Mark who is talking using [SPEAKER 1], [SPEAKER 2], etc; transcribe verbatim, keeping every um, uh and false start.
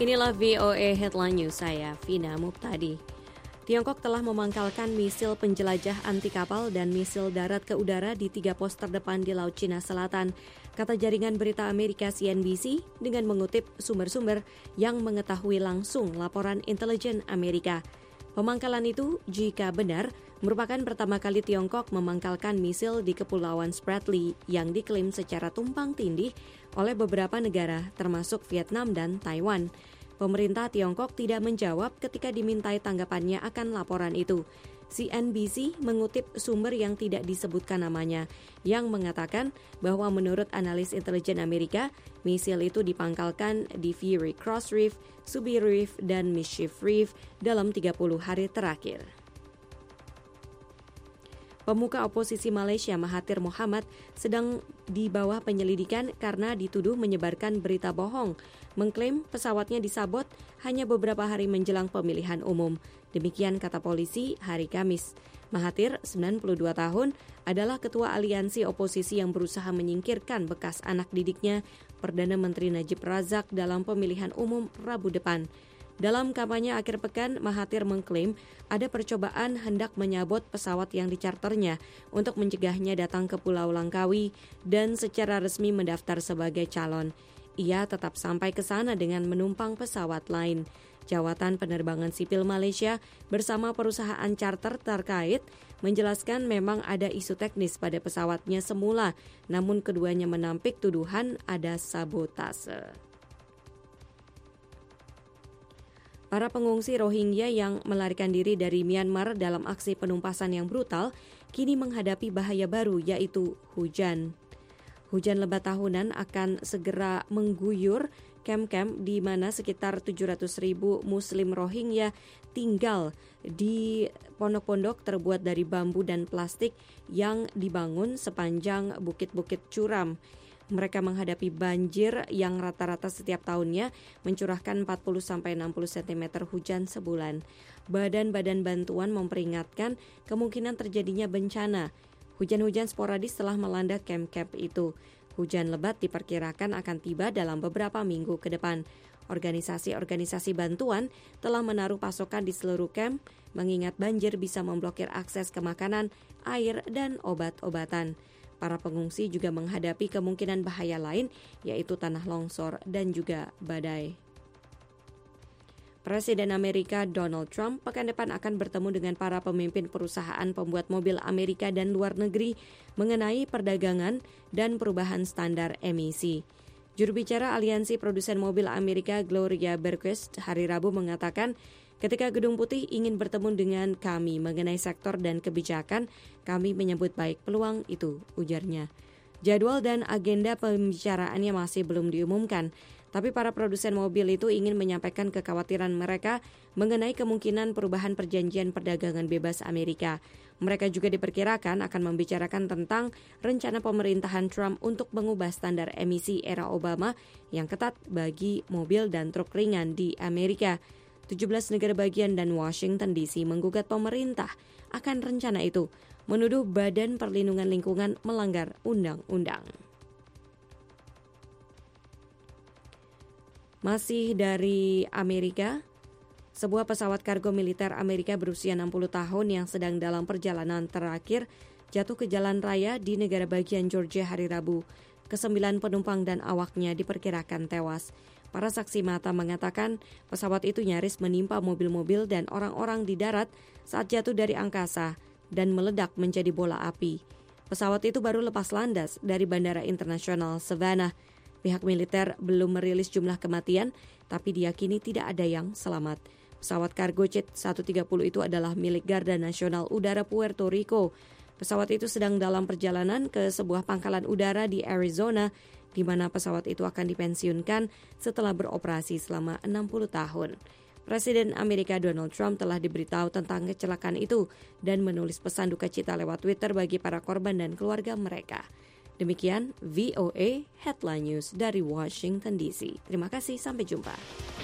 [SPEAKER 1] Inilah V O A Headline News, saya Vina Muptadi. Tiongkok telah memangkalkan misil penjelajah anti kapal dan misil darat ke udara di tiga pos terdepan di Laut Cina Selatan, kata jaringan berita Amerika C N B C dengan mengutip sumber-sumber yang mengetahui langsung laporan intelijen Amerika. Pemangkalan itu, jika benar, merupakan pertama kali Tiongkok memangkalkan misil di Kepulauan Spratly yang diklaim secara tumpang tindih oleh beberapa negara termasuk Vietnam dan Taiwan. Pemerintah Tiongkok tidak menjawab ketika dimintai tanggapannya akan laporan itu. C N B C mengutip sumber yang tidak disebutkan namanya, yang mengatakan bahwa menurut analis intelijen Amerika, misil itu dipangkalkan di Fury Cross Reef, Subi Reef, dan Mischief Reef dalam tiga puluh hari terakhir. Pemuka oposisi Malaysia Mahathir Mohamad sedang di bawah penyelidikan karena dituduh menyebarkan berita bohong, mengklaim pesawatnya disabot hanya beberapa hari menjelang pemilihan umum. Demikian kata polisi hari Kamis. Mahathir, sembilan puluh dua tahun, adalah ketua aliansi oposisi yang berusaha menyingkirkan bekas anak didiknya, Perdana Menteri Najib Razak, dalam pemilihan umum Rabu depan. Dalam kampanye akhir pekan, Mahathir mengklaim ada percobaan hendak menyabot pesawat yang dicarternya untuk mencegahnya datang ke Pulau Langkawi dan secara resmi mendaftar sebagai calon. Ia tetap sampai ke sana dengan menumpang pesawat lain. Jawatan Penerbangan Sipil Malaysia bersama perusahaan charter terkait menjelaskan memang ada isu teknis pada pesawatnya semula, namun keduanya menampik tuduhan ada sabotase. Para pengungsi Rohingya yang melarikan diri dari Myanmar dalam aksi penumpasan yang brutal kini menghadapi bahaya baru, yaitu hujan. Hujan lebat tahunan akan segera mengguyur kamp-kamp di mana sekitar tujuh ratus ribu Muslim Rohingya tinggal di pondok-pondok terbuat dari bambu dan plastik yang dibangun sepanjang bukit-bukit curam. Mereka menghadapi banjir yang rata-rata setiap tahunnya mencurahkan empat puluh sampai enam puluh sentimeter hujan sebulan. Badan-badan bantuan memperingatkan kemungkinan terjadinya bencana. Hujan-hujan sporadis telah melanda kamp-kamp itu. Hujan lebat diperkirakan akan tiba dalam beberapa minggu ke depan. Organisasi-organisasi bantuan telah menaruh pasokan di seluruh kamp, mengingat banjir bisa memblokir akses ke makanan, air, dan obat-obatan. Para pengungsi juga menghadapi kemungkinan bahaya lain, yaitu tanah longsor dan juga badai. Presiden Amerika Donald Trump pekan depan akan bertemu dengan para pemimpin perusahaan pembuat mobil Amerika dan luar negeri mengenai perdagangan dan perubahan standar emisi. Juru bicara Aliansi Produsen Mobil Amerika Gloria Berquist hari Rabu mengatakan, ketika Gedung Putih ingin bertemu dengan kami mengenai sektor dan kebijakan, kami menyambut baik peluang itu, ujarnya. Jadwal dan agenda pembicaraannya masih belum diumumkan, tapi para produsen mobil itu ingin menyampaikan kekhawatiran mereka mengenai kemungkinan perubahan perjanjian perdagangan bebas Amerika. Mereka juga diperkirakan akan membicarakan tentang rencana pemerintahan Trump untuk mengubah standar emisi era Obama yang ketat bagi mobil dan truk ringan di Amerika. tujuh belas negara bagian dan Washington D C menggugat pemerintah akan rencana itu, menuduh Badan Perlindungan Lingkungan melanggar undang-undang. Masih dari Amerika, sebuah pesawat kargo militer Amerika berusia enam puluh tahun yang sedang dalam perjalanan terakhir jatuh ke jalan raya di negara bagian Georgia hari Rabu. Kesembilan penumpang dan awaknya diperkirakan tewas. Para saksi mata mengatakan pesawat itu nyaris menimpa mobil-mobil dan orang-orang di darat saat jatuh dari angkasa dan meledak menjadi bola api. Pesawat itu baru lepas landas dari Bandara Internasional Savannah. Pihak militer belum merilis jumlah kematian, tapi diyakini tidak ada yang selamat. Pesawat kargo C seratus tiga puluh itu adalah milik Garda Nasional Udara Puerto Rico. Pesawat itu sedang dalam perjalanan ke sebuah pangkalan udara di Arizona, di mana pesawat itu akan dipensiunkan setelah beroperasi selama enam puluh tahun. Presiden Amerika Donald Trump telah diberitahu tentang kecelakaan itu dan menulis pesan duka cita lewat Twitter bagi para korban dan keluarga mereka. Demikian V O A Headline News dari Washington D C. Terima kasih, sampai jumpa.